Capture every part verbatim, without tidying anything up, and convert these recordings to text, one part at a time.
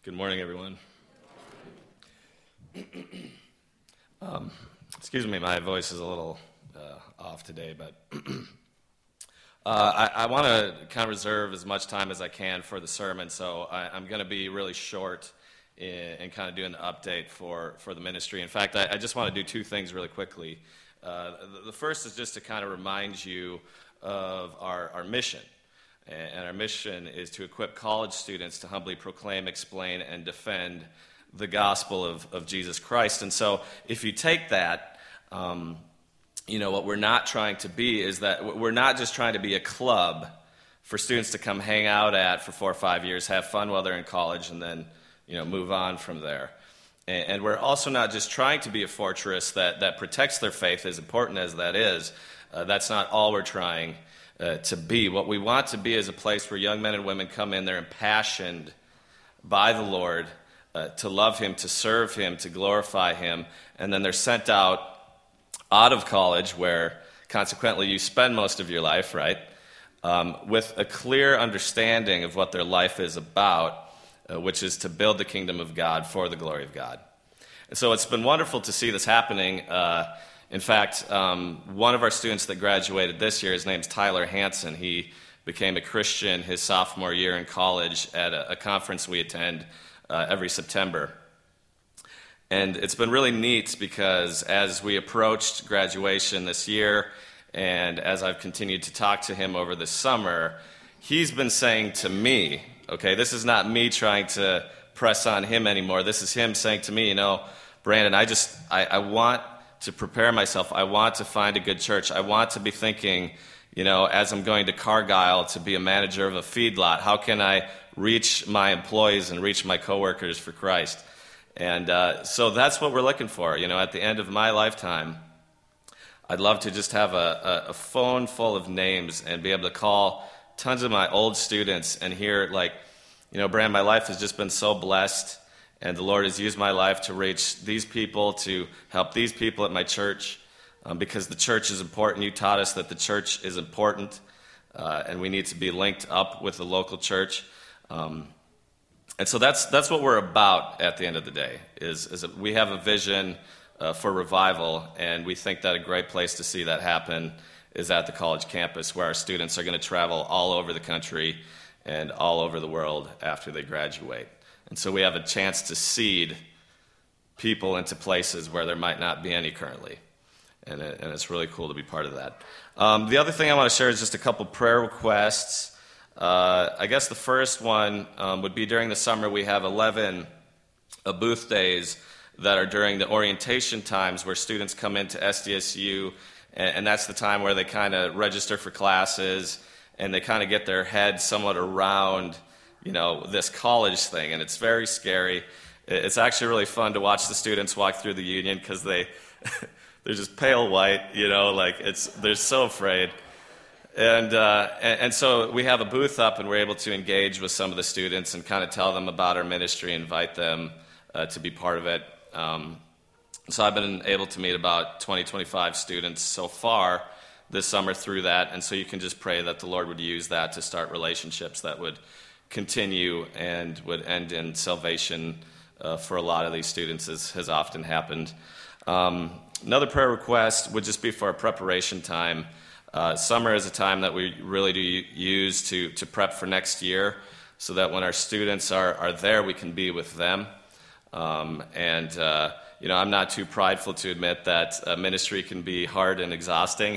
Good morning, everyone. um, excuse me, my voice is a little uh, off today, but uh, I, I want to kind of reserve as much time as I can for the sermon, so I, I'm going to be really short in, in kind of doing the update for, for the ministry. In fact, I, I just want to do two things really quickly. Uh, the, the first is just to kind of remind you of our, our mission. And our mission is to equip college students to humbly proclaim, explain, and defend the gospel of, of Jesus Christ. And so if you take that, um, you know, what we're not trying to be is that we're not just trying to be a club for students to come hang out at for four or five years, have fun while they're in college, and then, you know, move on from there. And, and we're also not just trying to be a fortress that, that protects their faith, as important as that is. Uh, that's not all we're trying Uh, to be. What we want to be is a place where young men and women come in, they're impassioned by the Lord uh, to love Him, to serve Him, to glorify Him, and then they're sent out out of college, where consequently you spend most of your life, right, um, with a clear understanding of what their life is about, uh, which is to build the kingdom of God for the glory of God. And so it's been wonderful to see this happening. Uh, In fact, um, one of our students that graduated this year, his name's Tyler Hansen. He became a Christian his sophomore year in college at a, a conference we attend uh, every September. And it's been really neat because as we approached graduation this year, and as I've continued to talk to him over the summer, he's been saying to me, okay, this is not me trying to press on him anymore. This is him saying to me, you know, Brandon, I just, I, I want to prepare myself. I want to find a good church. I want to be thinking, you know, as I'm going to Cargyle to be a manager of a feedlot, how can I reach my employees and reach my coworkers for Christ? And uh, so that's what we're looking for. You know, at the end of my lifetime, I'd love to just have a, a, a phone full of names and be able to call tons of my old students and hear, like, you know, Brand, my life has just been so blessed. And the Lord has used my life to reach these people, to help these people at my church, um, because the church is important. You taught us that the church is important, uh, and we need to be linked up with the local church. Um, and so that's that's what we're about at the end of the day, is, is that we have a vision uh, for revival, and we think that a great place to see that happen is at the college campus, where our students are going to travel all over the country and all over the world after they graduate. And so we have a chance to seed people into places where there might not be any currently. And, it, and it's really cool to be part of that. Um, the other thing I want to share is just a couple prayer requests. Uh, I guess the first one um, would be during the summer we have eleven uh, booth days that are during the orientation times where students come into S D S U, and, and that's the time where they kind of register for classes and they kind of get their head somewhat around, you know, this college thing, and it's very scary. It's actually really fun to watch the students walk through the union because they, they're just pale white, you know, like it's, they're so afraid. And, uh, and and so we have a booth up, and we're able to engage with some of the students and kind of tell them about our ministry, invite them uh, to be part of it. Um, so I've been able to meet about twenty, twenty-five students so far this summer through that, and so you can just pray that the Lord would use that to start relationships that would continue and would end in salvation uh, for a lot of these students, as has often happened. Um, another prayer request would just be for our preparation time. Uh, summer is a time that we really do use to, to prep for next year, so that when our students are, are there, we can be with them. Um, and, uh, you know, I'm not too prideful to admit that uh, ministry can be hard and exhausting.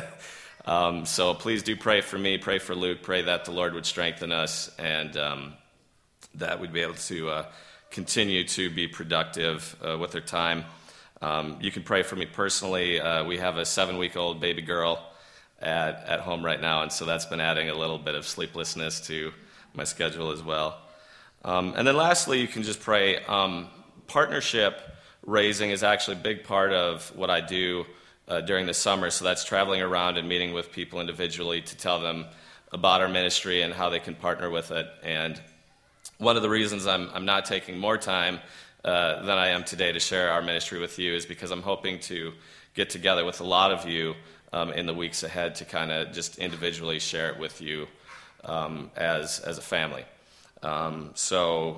Um, so please do pray for me, pray for Luke, pray that the Lord would strengthen us, and um, that we'd be able to uh, continue to be productive uh, with our time. Um, you can pray for me personally. Uh, we have a seven-week-old baby girl at, at home right now, and so that's been adding a little bit of sleeplessness to my schedule as well. Um, and then lastly, you can just pray. Um, partnership raising is actually a big part of what I do Uh, during the summer, so that's traveling around and meeting with people individually to tell them about our ministry and how they can partner with it. And one of the reasons I'm, I'm not taking more time uh, than I am today to share our ministry with you is because I'm hoping to get together with a lot of you um, in the weeks ahead to kind of just individually share it with you um, as, as a family. Um, so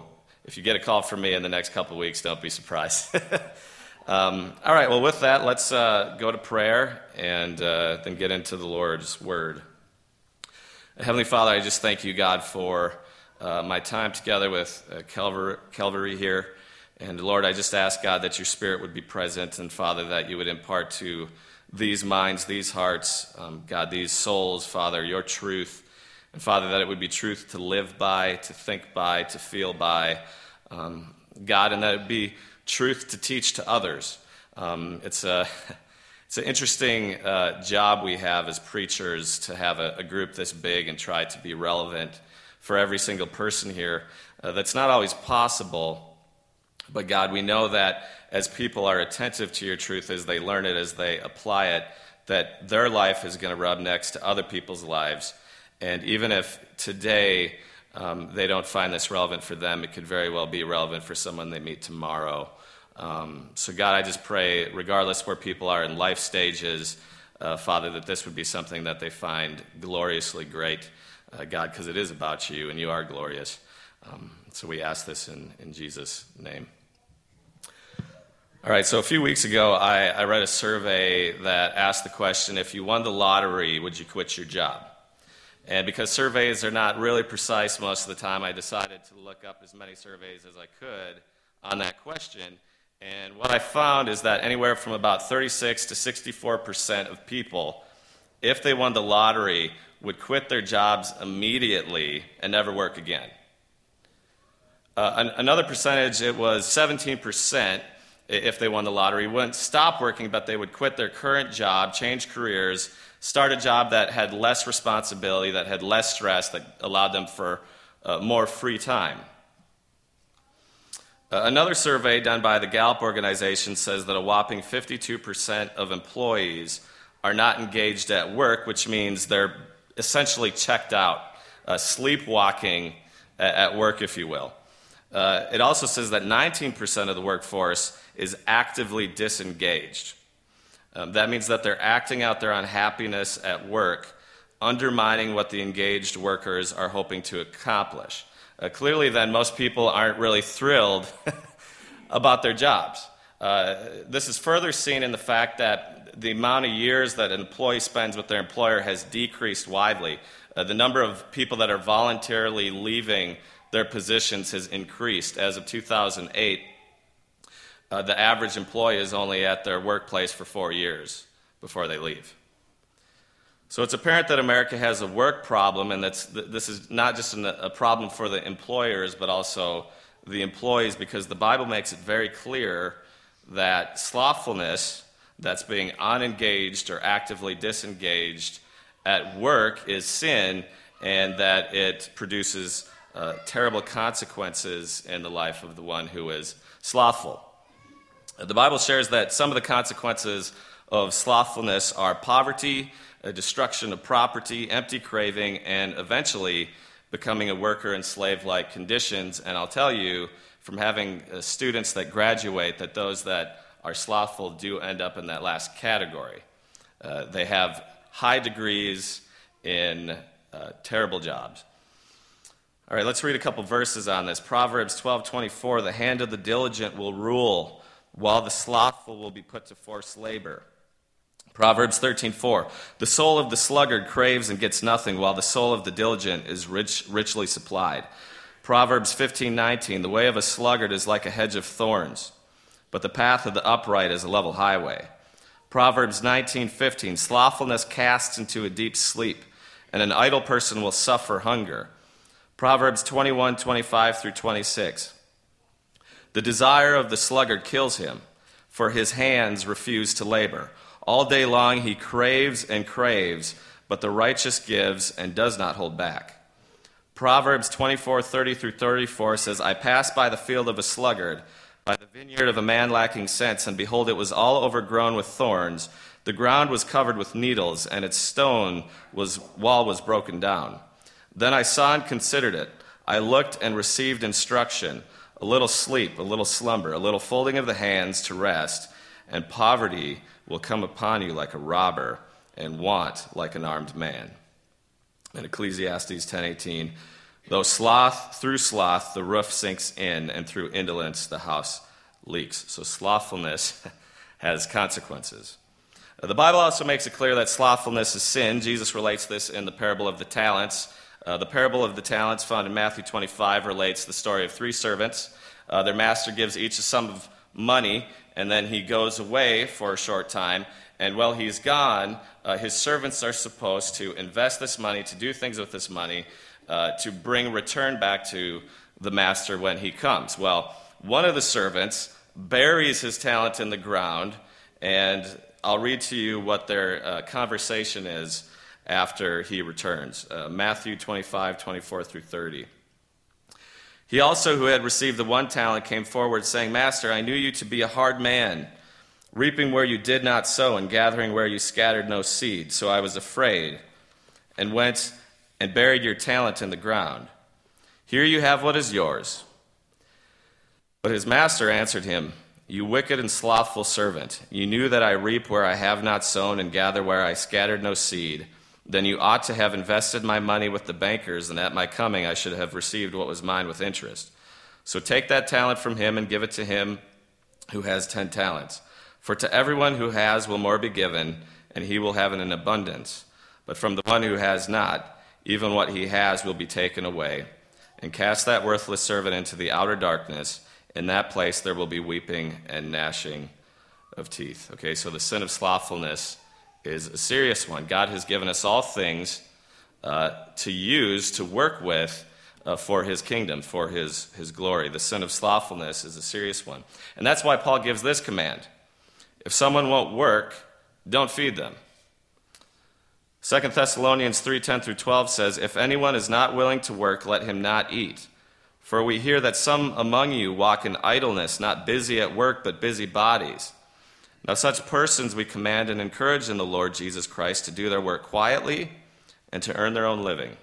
if you get a call from me in the next couple of weeks, don't be surprised. um, all right, well, with that, let's uh, go to prayer and uh, then get into the Lord's Word. Heavenly Father, I just thank you, God, for uh, my time together with uh, Calvary, Calvary here. And Lord, I just ask, God, that your Spirit would be present, and Father, that you would impart to these minds, these hearts, um, God, these souls, Father, your truth. And Father, that it would be truth to live by, to think by, to feel by, um, God, and that it would be truth to teach to others. Um, it's a it's an interesting uh, job we have as preachers to have a, a group this big and try to be relevant for every single person here. Uh, that's not always possible, but God, we know that as people are attentive to your truth, as they learn it, as they apply it, that their life is going to rub next to other people's lives. And even if today um, they don't find this relevant for them, it could very well be relevant for someone they meet tomorrow. Um, so God, I just pray, regardless where people are in life stages, uh, Father, that this would be something that they find gloriously great, uh, God, because it is about you and you are glorious. Um, so we ask this in, in Jesus' name. All right, so a few weeks ago, I, I read a survey that asked the question, if you won the lottery, would you quit your job? And because surveys are not really precise most of the time, I decided to look up as many surveys as I could on that question. And what I found is that anywhere from about thirty-six to sixty-four percent of people, if they won the lottery, would quit their jobs immediately and never work again. Uh, an, another percentage, it was seventeen percent, if they won the lottery, wouldn't stop working, but they would quit their current job, change careers, start a job that had less responsibility, that had less stress, that allowed them for uh, more free time. Uh, another survey done by the Gallup organization says that a whopping fifty-two percent of employees are not engaged at work, which means they're essentially checked out, uh, sleepwalking at, at work, if you will. Uh, it also says that nineteen percent of the workforce is actively disengaged. Um, that means that they're acting out their unhappiness at work, undermining what the engaged workers are hoping to accomplish. Uh, clearly, then, most people aren't really thrilled about their jobs. Uh, this is further seen in the fact that the amount of years that an employee spends with their employer has decreased widely. Uh, the number of people that are voluntarily leaving their positions has increased. As of two thousand eight, uh, the average employee is only at their workplace for four years before they leave. So it's apparent that America has a work problem, and that's, this is not just an, a problem for the employers, but also the employees, because the Bible makes it very clear that slothfulness, that's being unengaged or actively disengaged at work, is sin, and that it produces uh, terrible consequences in the life of the one who is slothful. The Bible shares that some of the consequences of slothfulness are poverty, a destruction of property, empty craving, and eventually becoming a worker in slave-like conditions. And I'll tell you, from having uh, students that graduate, that those that are slothful do end up in that last category. Uh, they have high degrees in uh, terrible jobs. All right, let's read a couple verses on this. Proverbs twelve twenty-four, the hand of the diligent will rule, while the slothful will be put to forced labor. Proverbs thirteen four, the soul of the sluggard craves and gets nothing, while the soul of the diligent is rich, richly supplied. Proverbs fifteen nineteen, the way of a sluggard is like a hedge of thorns, but the path of the upright is a level highway. Proverbs nineteen fifteen, slothfulness casts into a deep sleep, and an idle person will suffer hunger. Proverbs twenty-one twenty-five through twenty-six, the desire of the sluggard kills him, for his hands refuse to labor. All day long he craves and craves, but the righteous gives and does not hold back. Proverbs twenty-four thirty through thirty-four says, I passed by the field of a sluggard, by the vineyard of a man lacking sense, and behold, it was all overgrown with thorns. The ground was covered with needles, and its stone was, wall was broken down. Then I saw and considered it. I looked and received instruction, a little sleep, a little slumber, a little folding of the hands to rest, and poverty will come upon you like a robber, and want like an armed man. And Ecclesiastes ten eighteen, Though sloth, through sloth, the roof sinks in, and through indolence, the house leaks. So slothfulness has consequences. Uh, the Bible also makes it clear that slothfulness is sin. Jesus relates this in the parable of the talents. Uh, the parable of the talents found in Matthew twenty-five relates the story of three servants. Uh, their master gives each a sum of money, and then he goes away for a short time. And while he's gone, uh, his servants are supposed to invest this money, to do things with this money, uh, to bring return back to the master when he comes. Well, one of the servants buries his talent in the ground, and I'll read to you what their uh, conversation is after he returns. Uh, Matthew twenty-five, twenty-four through thirty. He also, who had received the one talent, came forward, saying, Master, I knew you to be a hard man, reaping where you did not sow, and gathering where you scattered no seed. So I was afraid, and went and buried your talent in the ground. Here you have what is yours. But his master answered him, You wicked and slothful servant, you knew that I reap where I have not sown, and gather where I scattered no seed. Then you ought to have invested my money with the bankers, and at my coming I should have received what was mine with interest. So take that talent from him and give it to him who has ten talents. For to everyone who has will more be given, and he will have it in abundance. But from the one who has not, even what he has will be taken away. And cast that worthless servant into the outer darkness. In that place there will be weeping and gnashing of teeth. Okay, so the sin of slothfulness is a serious one. God has given us all things uh, to use, to work with uh, for his kingdom, for his, his glory. The sin of slothfulness is a serious one. And that's why Paul gives this command. If someone won't work, don't feed them. Second Thessalonians three, ten through twelve says, If anyone is not willing to work, let him not eat. For we hear that some among you walk in idleness, not busy at work, but busy bodies. Now such persons we command and encourage in the Lord Jesus Christ to do their work quietly and to earn their own living.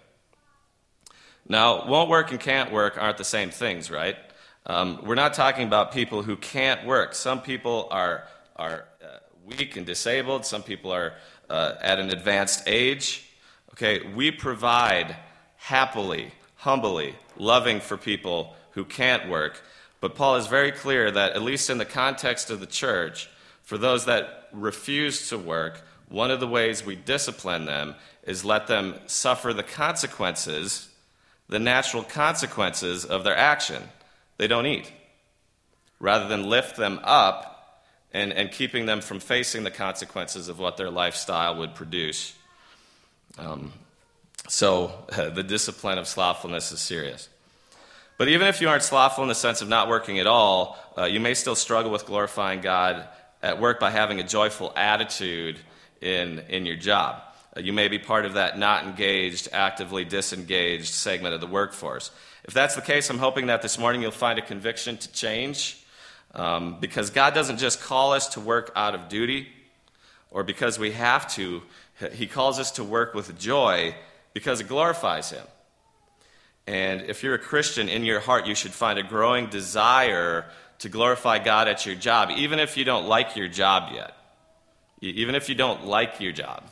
Now, won't work and can't work aren't the same things, right? Um, we're not talking about people who can't work. Some people are, are uh, weak and disabled. Some people are uh, at an advanced age. Okay, we provide happily, humbly, loving for people who can't work. But Paul is very clear that, at least in the context of the church, for those that refuse to work, one of the ways we discipline them is let them suffer the consequences, the natural consequences of their action. They don't eat. Rather than lift them up and, and keeping them from facing the consequences of what their lifestyle would produce. Um, so uh, the discipline of slothfulness is serious. But even if you aren't slothful in the sense of not working at all, uh, you may still struggle with glorifying God at work by having a joyful attitude in, in your job. Uh, you may be part of that not engaged, actively disengaged segment of the workforce. If that's the case, I'm hoping that this morning you'll find a conviction to change, um, because God doesn't just call us to work out of duty or because we have to. He calls us to work with joy because it glorifies him. And if you're a Christian, in your heart you should find a growing desire to glorify God at your job, even if you don't like your job yet. Even if you don't like your job.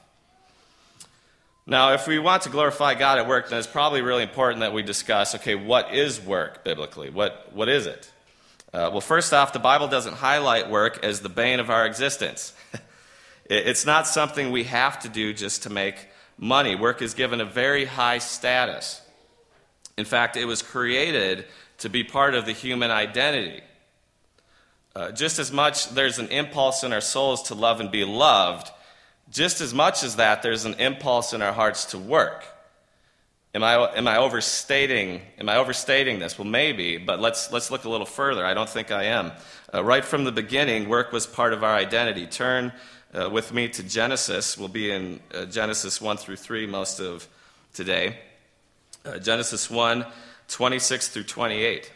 Now, if we want to glorify God at work, then it's probably really important that we discuss, okay, what is work biblically? What, what is it? Uh, well, first off, the Bible doesn't highlight work as the bane of our existence. It's not something we have to do just to make money. Work is given a very high status. In fact, it was created to be part of the human identity. Uh, just as much there's an impulse in our souls to love and be loved, just as much as that there's an impulse in our hearts to work. Am I am I overstating am I overstating this? Well, maybe, but let's let's look a little further. I don't think I am. Uh, right from the beginning, work was part of our identity. Turn uh, with me to Genesis. We'll be in uh, Genesis one through three most of today. Uh, Genesis one, twenty-six through twenty-eight.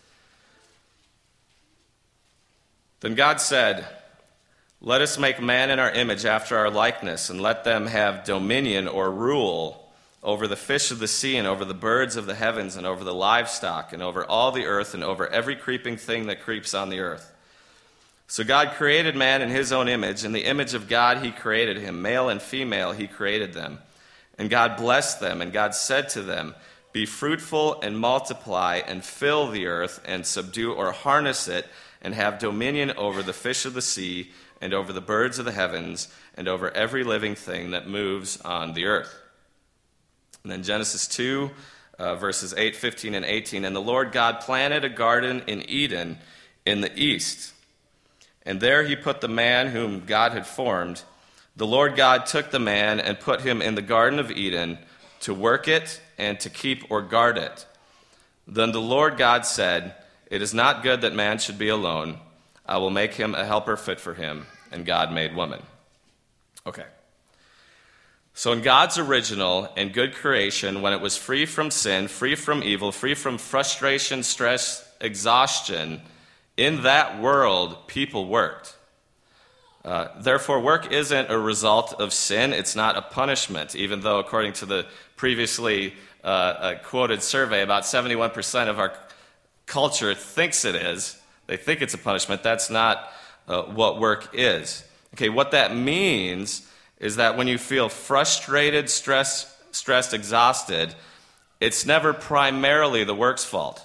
Then God said, Let us make man in our image after our likeness, and let them have dominion or rule over the fish of the sea, and over the birds of the heavens, and over the livestock, and over all the earth, and over every creeping thing that creeps on the earth. So God created man in his own image. In the image of God he created him. Male and female he created them. And God blessed them, and God said to them, Be fruitful and multiply and fill the earth and subdue or harness it and have dominion over the fish of the sea and over the birds of the heavens and over every living thing that moves on the earth. And then Genesis two, uh, verses eight, fifteen, and eighteen. And the Lord God planted a garden in Eden in the east, and there he put the man whom God had formed. The Lord God took the man and put him in the Garden of Eden to work it and to keep or guard it. Then the Lord God said, "It is not good that man should be alone. I will make him a helper fit for him." And God made woman. Okay. So in God's original and good creation, when it was free from sin, free from evil, free from frustration, stress, exhaustion, in that world, people worked. Uh, therefore, work isn't a result of sin. It's not a punishment, even though, according to the previously uh, uh, quoted survey, about seventy-one percent of our culture thinks it is. They think it's a punishment. That's not uh, what work is. Okay, what that means is that when you feel frustrated, stressed, stressed, exhausted, it's never primarily the work's fault.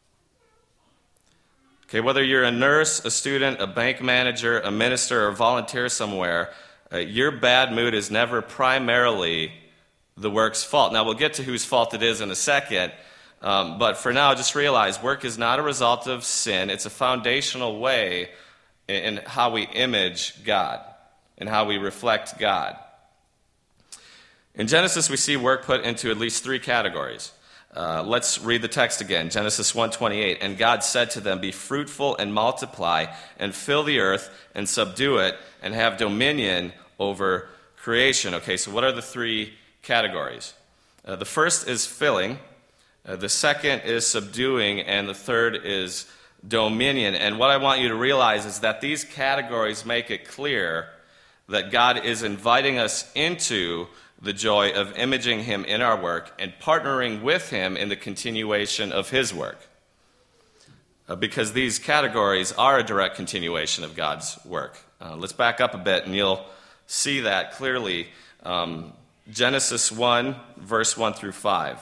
Okay, whether you're a nurse, a student, a bank manager, a minister, or a volunteer somewhere, uh, your bad mood is never primarily the work's fault. Now, we'll get to whose fault it is in a second, um, but for now, just realize work is not a result of sin. It's a foundational way in, in how we image God and how we reflect God. In Genesis, we see work put into at least three categories. Uh, let's read the text again, Genesis one twenty-eight. And God said to them, "Be fruitful and multiply, and fill the earth, and subdue it, and have dominion over creation." Okay, so what are the three categories? Uh, the first is filling, uh, the second is subduing, and the third is dominion. And what I want you to realize is that these categories make it clear that God is inviting us into the joy of imaging him in our work and partnering with him in the continuation of his work. Uh, because these categories are a direct continuation of God's work. Uh, let's back up a bit and you'll see that clearly. Um, Genesis one, verse one through five.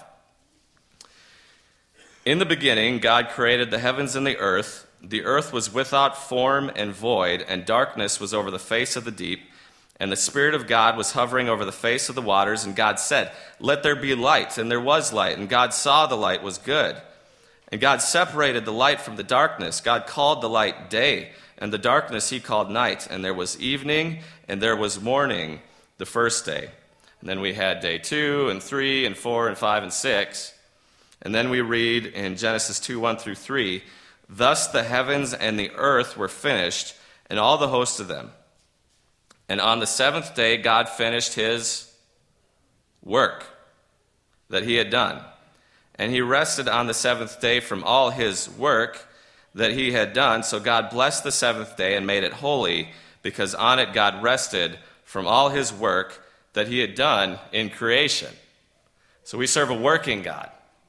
In the beginning, God created the heavens and the earth. The earth was without form and void, and darkness was over the face of the deep. And the Spirit of God was hovering over the face of the waters, and God said, "Let there be light," and there was light, and God saw the light was good. And God separated the light from the darkness. God called the light day, and the darkness he called night. And there was evening, and there was morning the first day. And then we had day two, and three, and four, and five, and six. And then we read in Genesis two, one through three, "Thus the heavens and the earth were finished, and all the host of them. And on the seventh day, God finished his work that he had done. And he rested on the seventh day from all his work that he had done. So God blessed the seventh day and made it holy, because on it God rested from all his work that he had done in creation." So we serve a working God.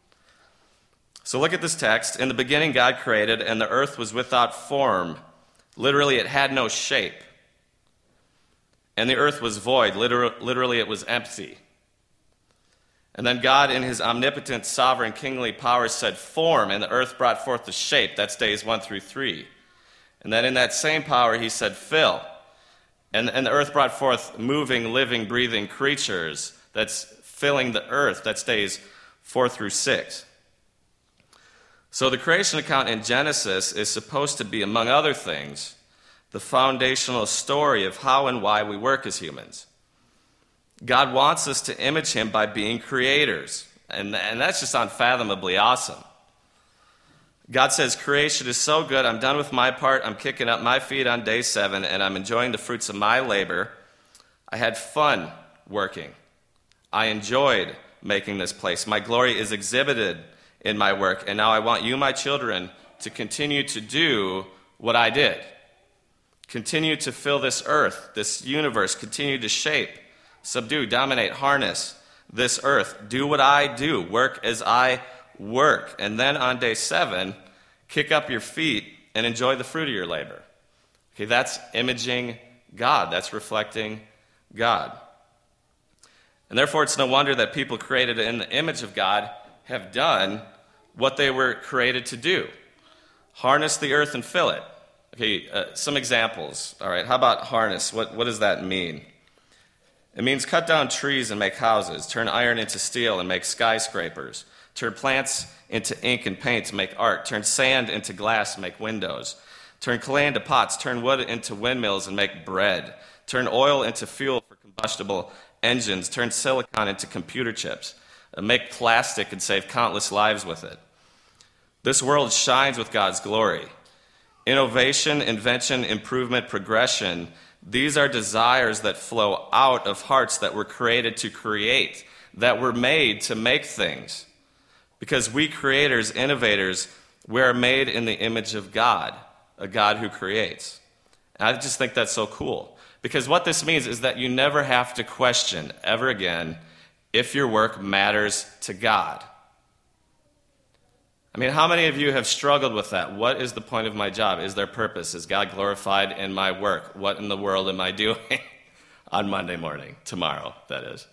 So look at this text. In the beginning, God created, and the earth was without form. Literally, it had no shape. And the earth was void. Literally, it was empty. And then God, in his omnipotent, sovereign, kingly power, said, "Form," and the earth brought forth the shape. That's days one through three. And then in that same power, he said, "Fill." And, and the earth brought forth moving, living, breathing creatures. That's filling the earth. That's days four through six. So the creation account in Genesis is supposed to be, among other things, the foundational story of how and why we work as humans. God wants us to image him by being creators, and, and that's just unfathomably awesome. God says, "Creation is so good, I'm done with my part, I'm kicking up my feet on day seven, and I'm enjoying the fruits of my labor. I had fun working. I enjoyed making this place. My glory is exhibited in my work, and now I want you, my children, to continue to do what I did. Continue to fill this earth, this universe. Continue to shape, subdue, dominate, harness this earth. Do what I do. Work as I work. And then on day seven, kick up your feet and enjoy the fruit of your labor." Okay, that's imaging God. That's reflecting God. And therefore, it's no wonder that people created in the image of God have done what they were created to do. Harness the earth and fill it. Okay, uh, some examples. All right, how about harness? What, what does that mean? It means cut down trees and make houses, turn iron into steel and make skyscrapers, turn plants into ink and paint to make art, turn sand into glass and make windows, turn clay into pots, turn wood into windmills and make bread, turn oil into fuel for combustible engines, turn silicon into computer chips, and make plastic and save countless lives with it. This world shines with God's glory. Innovation, invention, improvement, progression, these are desires that flow out of hearts that were created to create, that were made to make things. Because we creators, innovators, we are made in the image of God, a God who creates. And I just think that's so cool. Because what this means is that you never have to question ever again if your work matters to God. I mean, how many of you have struggled with that? What is the point of my job? Is there purpose? Is God glorified in my work? What in the world am I doing on Monday morning, tomorrow, that is?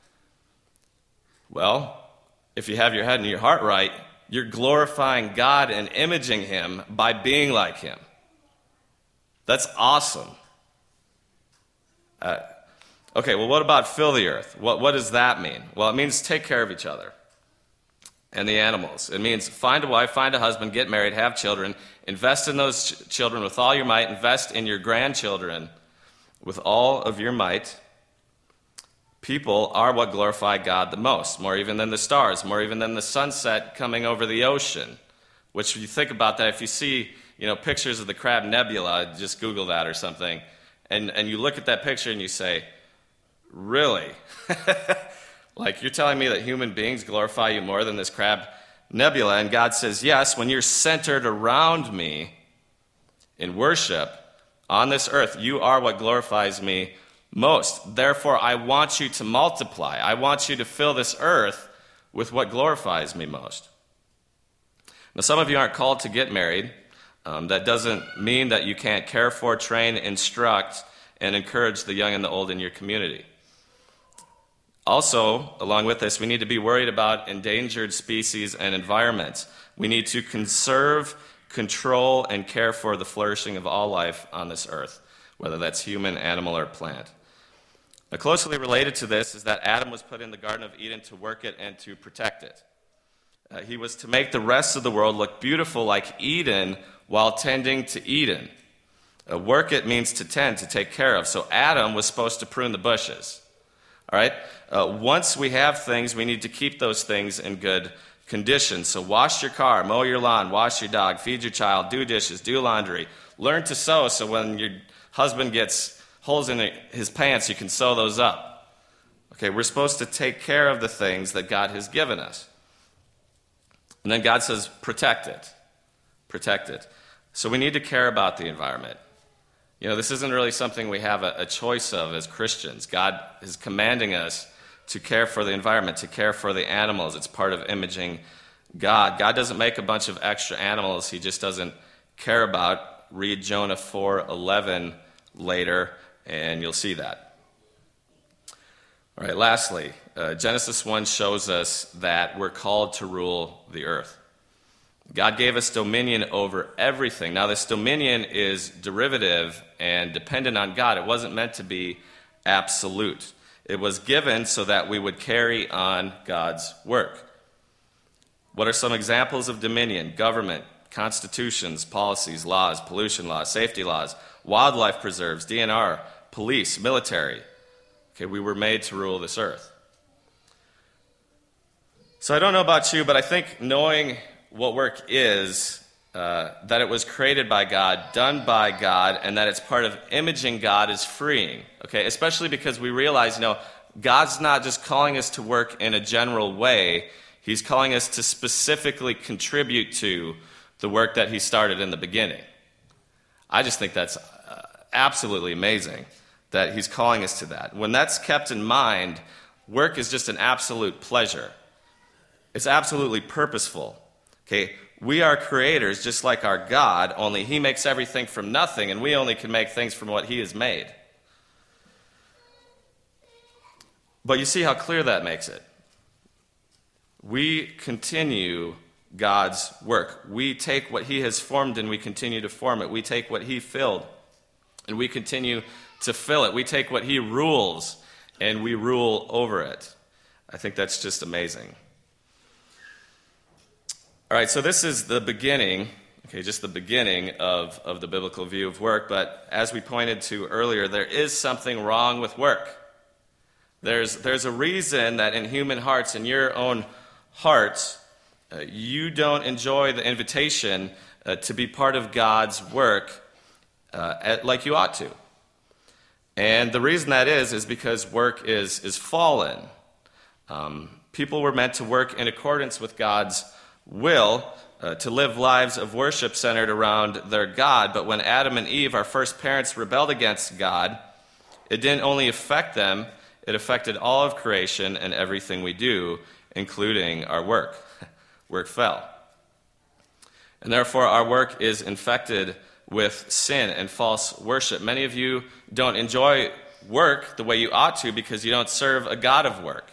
Well, if you have your head and your heart right, you're glorifying God and imaging Him by being like Him. That's awesome. Uh, okay, well, what about fill the earth? What, what does that mean? Well, it means take care of each other and the animals. It means find a wife, find a husband, get married, have children, invest in those ch- children with all your might, invest in your grandchildren with all of your might. People are what glorify God the most, more even than the stars, more even than the sunset coming over the ocean, which if you think about that, if you see, you know, pictures of the Crab Nebula, just Google that or something, and, and you look at that picture and you say, really? Like, you're telling me that human beings glorify you more than this Crab Nebula? And God says, yes, when you're centered around me in worship on this earth, you are what glorifies me most. Therefore, I want you to multiply. I want you to fill this earth with what glorifies me most. Now, some of you aren't called to get married. Um, that doesn't mean that you can't care for, train, instruct, and encourage the young and the old in your community. Also, along with this, we need to be worried about endangered species and environments. We need to conserve, control, and care for the flourishing of all life on this earth, whether that's human, animal, or plant. Now, closely related to this is that Adam was put in the Garden of Eden to work it and to protect it. Uh, he was to make the rest of the world look beautiful like Eden while tending to Eden. Uh, work it means to tend, to take care of. So Adam was supposed to prune the bushes. All right? Uh, once we have things, we need to keep those things in good condition. So wash your car, mow your lawn, wash your dog, feed your child, do dishes, do laundry. Learn to sew so when your husband gets holes in his pants, you can sew those up. Okay, we're supposed to take care of the things that God has given us. And then God says, protect it. Protect it. So we need to care about the environment. You know, this isn't really something we have a, a choice of as Christians. God is commanding us to care for the environment, to care for the animals. It's part of imaging God. God doesn't make a bunch of extra animals He just doesn't care about. Read Jonah four eleven later, and you'll see that. All right, lastly, uh, Genesis one shows us that we're called to rule the earth. God gave us dominion over everything. Now, this dominion is derivative and dependent on God. It wasn't meant to be absolute. It was given so that we would carry on God's work. What are some examples of dominion? Government, constitutions, policies, laws, pollution laws, safety laws, wildlife preserves, D N R, police, military. Okay, we were made to rule this earth. So I don't know about you, but I think knowing what work is, uh, that it was created by God, done by God, and that it's part of imaging God is freeing. Okay, especially because we realize, you know, God's not just calling us to work in a general way. He's calling us to specifically contribute to the work that He started in the beginning. I just think that's uh, absolutely amazing that He's calling us to that. When that's kept in mind, work is just an absolute pleasure. It's absolutely purposeful. Okay, we are creators just like our God, only He makes everything from nothing, and we only can make things from what He has made. But you see how clear that makes it. we continue God's work. We take what he has formed and we continue to form it. We take what he filled and we continue to fill it. We take what he rules and we rule over it. I think that's just amazing. All right, so this is the beginning, okay, just the beginning of, of the biblical view of work. But as we pointed to earlier, there is something wrong with work. There's, there's a reason that in human hearts, in your own hearts, uh, you don't enjoy the invitation uh, to be part of God's work uh, at, like you ought to. And the reason that is, is because work is, is fallen. Um, people were meant to work in accordance with God's will, uh, to live lives of worship centered around their God. But when Adam and Eve, our first parents, rebelled against God, it didn't only affect them, it affected all of creation and everything we do, including our work. Work fell. And therefore, our work is infected with sin and false worship. Many of you don't enjoy work the way you ought to because you don't serve a God of work.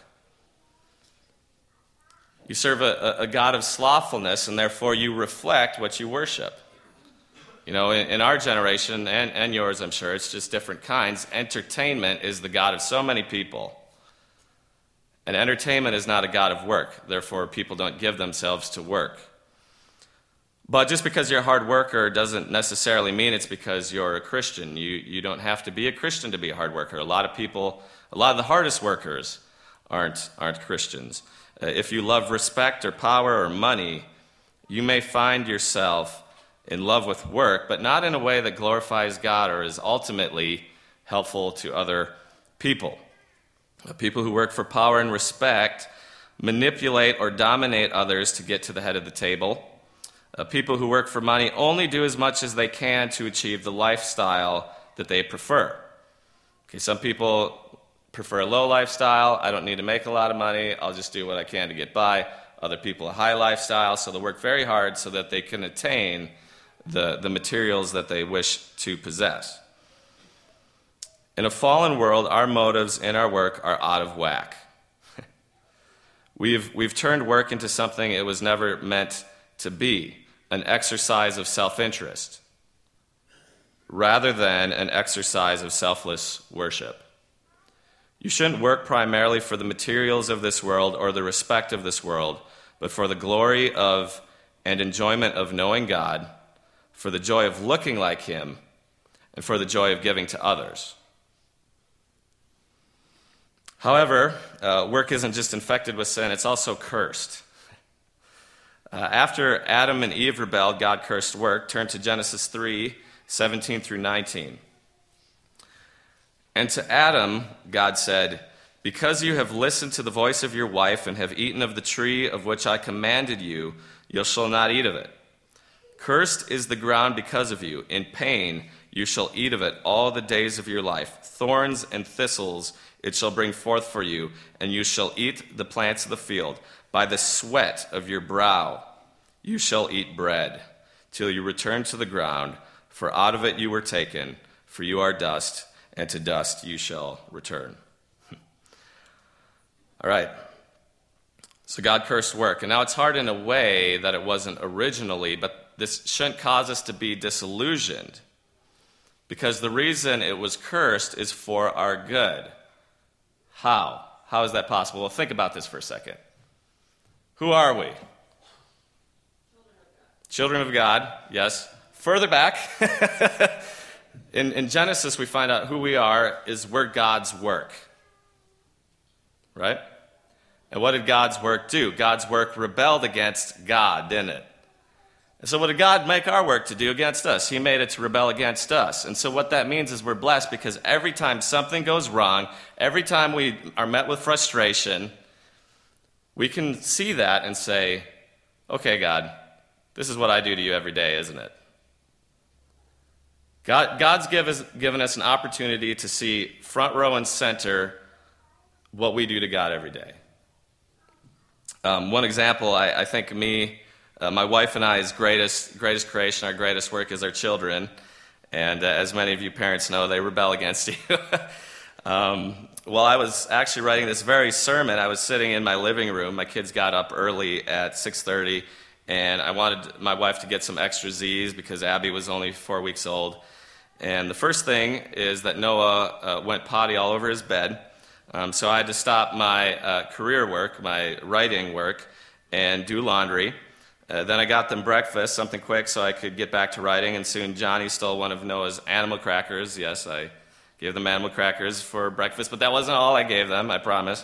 You serve a, a God of slothfulness, and therefore you reflect what you worship. You know, in, in our generation, and, and yours, I'm sure, it's just different kinds. Entertainment is the God of so many people. And entertainment is not a God of work. Therefore, people don't give themselves to work. But just because you're a hard worker doesn't necessarily mean it's because you're a Christian. You, you don't have to be a Christian to be a hard worker. A lot of people, a lot of the hardest workers aren't, aren't Christians. Uh, if you love respect or power or money, you may find yourself in love with work, but not in a way that glorifies God or is ultimately helpful to other people. Uh, people who work for power and respect manipulate or dominate others to get to the head of the table. Uh, people who work for money only do as much as they can to achieve the lifestyle that they prefer. Okay, some people prefer a low lifestyle. I don't need to make a lot of money. I'll just do what I can to get by. Other people a high lifestyle, so they work very hard so that they can attain the, the materials that they wish to possess. In a fallen world, our motives in our work are out of whack. we've, we've turned work into something it was never meant to be, an exercise of self-interest, rather than an exercise of selfless worship. You shouldn't work primarily for the materials of this world or the respect of this world, but for the glory of and enjoyment of knowing God, for the joy of looking like Him, and for the joy of giving to others. However, uh, work isn't just infected with sin, it's also cursed. Uh, after Adam and Eve rebelled, God cursed work. Turn to Genesis three, seventeen through nineteen. And to Adam, God said, "Because you have listened to the voice of your wife and have eaten of the tree of which I commanded you, you shall not eat of it. Cursed is the ground because of you. In pain you shall eat of it all the days of your life. Thorns and thistles it shall bring forth for you, and you shall eat the plants of the field. By the sweat of your brow you shall eat bread, till you return to the ground, for out of it you were taken, for you are dust, and to dust you shall return." All right. So God cursed work. And now it's hard in a way that it wasn't originally, but this shouldn't cause us to be disillusioned, because the reason it was cursed is for our good. How? How is that possible? Well, think about this for a second. Who are we? Children of God. Children of God, yes. Further back, in, in Genesis, we find out who we are is we're God's work. Right? And what did God's work do? God's work rebelled against God, didn't it? And so what did God make our work to do against us? He made it to rebel against us. And so what that means is we're blessed, because every time something goes wrong, every time we are met with frustration, we can see that and say, okay, God, this is what I do to you every day, isn't it? God, God's give us, given us an opportunity to see front row and center what we do to God every day. Um, one example, I, I think me, uh, my wife and I's greatest greatest creation, our greatest work is our children. And uh, as many of you parents know, they rebel against you. um, while I was actually writing this very sermon, I was sitting in my living room. My kids got up early at six thirty, and I wanted my wife to get some extra Z's because Abby was only four weeks old. And the first thing is that Noah uh, went potty all over his bed. Um, so I had to stop my uh, career work, my writing work, and do laundry. Uh, then I got them breakfast, something quick, so I could get back to writing. And soon Johnny stole one of Noah's animal crackers. Yes, I gave them animal crackers for breakfast, but that wasn't all I gave them, I promise.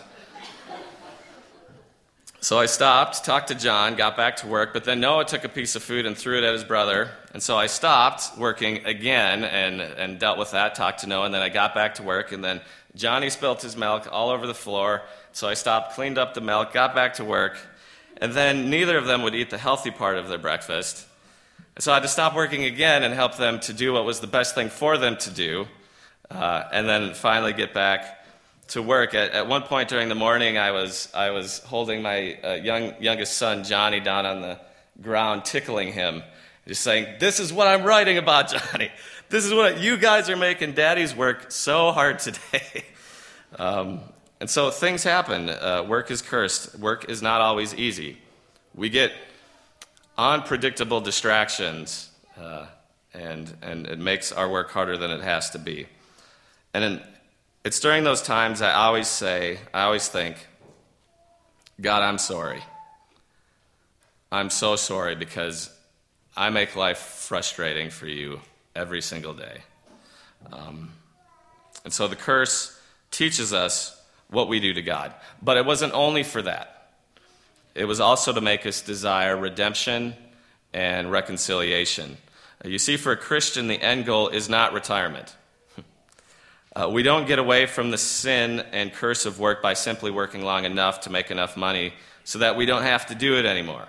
So I stopped, talked to John, got back to work, but then Noah took a piece of food and threw it at his brother. And so I stopped working again and, and dealt with that, talked to Noah, and then I got back to work. And then Johnny spilt his milk all over the floor. So I stopped, cleaned up the milk, got back to work. And then neither of them would eat the healthy part of their breakfast. And so I had to stop working again and help them to do what was the best thing for them to do. Uh, and then finally get back to work. At, at one point during the morning, I was I was holding my uh, young youngest son, Johnny, down on the ground, tickling him, just saying, "This is what I'm writing about, Johnny. This is what you guys are making Daddy's work so hard today." um, and so things happen. Uh, work is cursed. Work is not always easy. We get unpredictable distractions, uh, and and it makes our work harder than it has to be. And in, it's during those times I always say, I always think, God, I'm sorry. I'm so sorry because I make life frustrating for you every single day. Um, and so the curse teaches us what we do to God. But it wasn't only for that. It was also to make us desire redemption and reconciliation. You see, for a Christian, the end goal is not retirement. Uh, we don't get away from the sin and curse of work by simply working long enough to make enough money so that we don't have to do it anymore.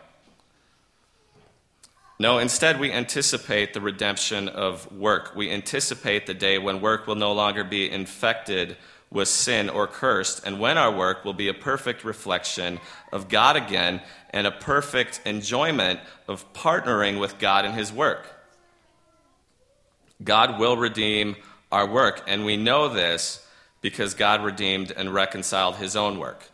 No, instead we anticipate the redemption of work. We anticipate the day when work will no longer be infected with sin or cursed, and when our work will be a perfect reflection of God again and a perfect enjoyment of partnering with God in His work. God will redeem our work, and we know this because God redeemed and reconciled His own work.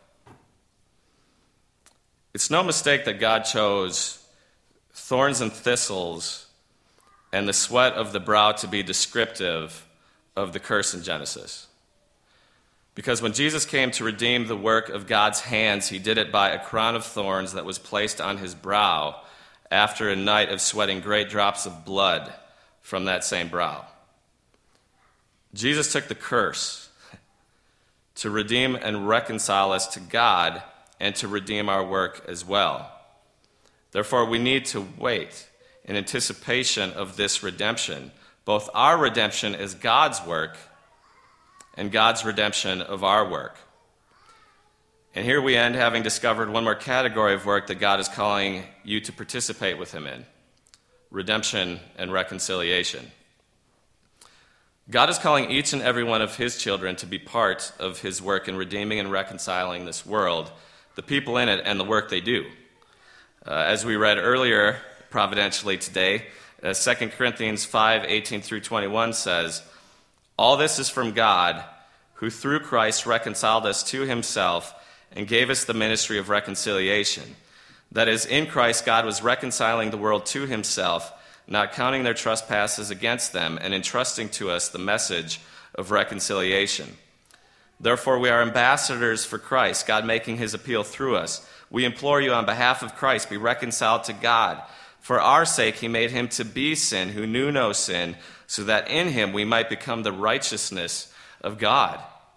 It's no mistake that God chose thorns and thistles and the sweat of the brow to be descriptive of the curse in Genesis. Because when Jesus came to redeem the work of God's hands, He did it by a crown of thorns that was placed on His brow after a night of sweating great drops of blood from that same brow. Jesus took the curse to redeem and reconcile us to God and to redeem our work as well. Therefore, we need to wait in anticipation of this redemption. Both our redemption is God's work and God's redemption of our work. And here we end having discovered one more category of work that God is calling you to participate with Him in: redemption and reconciliation. God is calling each and every one of His children to be part of His work in redeeming and reconciling this world, the people in it, and the work they do. Uh, as we read earlier, providentially today, uh, Second Corinthians five, eighteen through twenty-one says, "All this is from God, who through Christ reconciled us to Himself and gave us the ministry of reconciliation. That is, in Christ God was reconciling the world to Himself, not counting their trespasses against them, and entrusting to us the message of reconciliation. Therefore, we are ambassadors for Christ, God making His appeal through us. We implore you on behalf of Christ, be reconciled to God. For our sake He made Him to be sin, who knew no sin, so that in Him we might become the righteousness of God."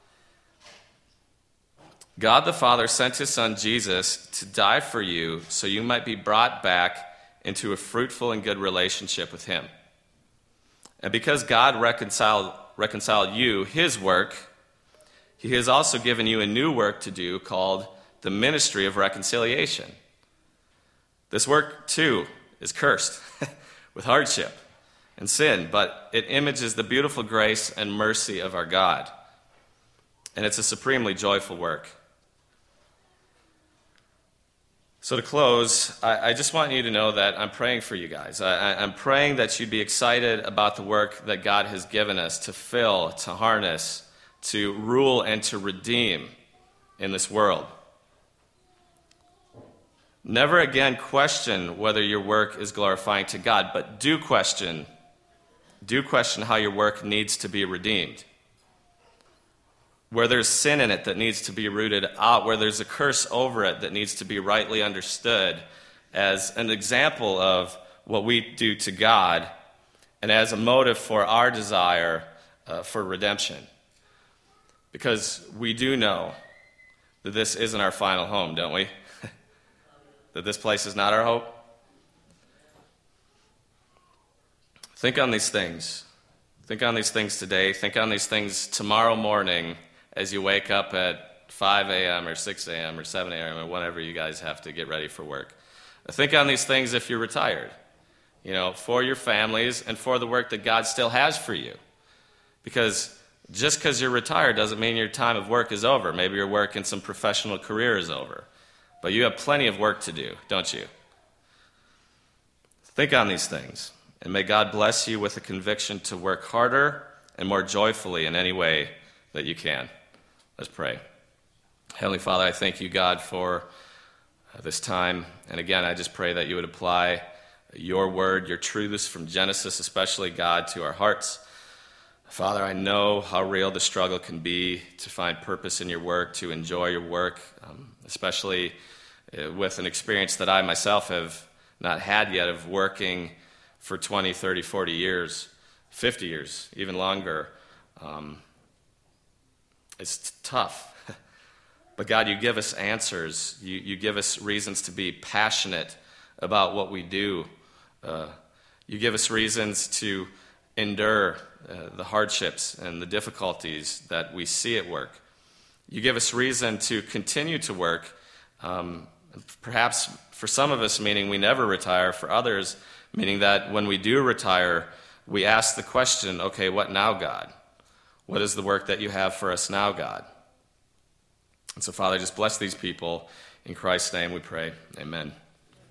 God the Father sent His Son Jesus to die for you so you might be brought back into a fruitful and good relationship with Him. And because God reconciled, reconciled you, His work, He has also given you a new work to do called the ministry of reconciliation. This work, too, is cursed with hardship and sin, but it images the beautiful grace and mercy of our God. And it's a supremely joyful work. So to close, I, I just want you to know that I'm praying for you guys. I, I'm praying that you'd be excited about the work that God has given us to fill, to harness, to rule and to redeem in this world. Never again question whether your work is glorifying to God, but do question, do question how your work needs to be redeemed. Where there's sin in it that needs to be rooted out, where there's a curse over it that needs to be rightly understood as an example of what we do to God and as a motive for our desire uh, for redemption. Because we do know that this isn't our final home, don't we? That this place is not our hope. Think on these things. Think on these things today. Think on these things tomorrow morning as you wake up at five a.m. or six a.m. or seven a.m. or whenever you guys have to get ready for work. Think on these things if you're retired, you know, for your families and for the work that God still has for you. Because just because you're retired doesn't mean your time of work is over. Maybe your work in some professional career is over. But you have plenty of work to do, don't you? Think on these things, and may God bless you with a conviction to work harder and more joyfully in any way that you can. Let's pray. Heavenly Father, I thank you, God, for this time. And again, I just pray that you would apply your word, your truths from Genesis, especially, God, to our hearts. Father, I know how real the struggle can be to find purpose in your work, to enjoy your work, um, especially uh, with an experience that I myself have not had yet of working for twenty, thirty, forty years, fifty years, even longer. Um, it's t- tough. But God, you give us answers. You, you give us reasons to be passionate about what we do. Uh, you give us reasons to endure uh, the hardships and the difficulties that we see at work. You give us reason to continue to work, um, perhaps for some of us, meaning we never retire. For others, meaning that when we do retire, we ask the question, okay, what now, God? What is the work that you have for us now, God? And so, Father, just bless these people. In Christ's name we pray. Amen.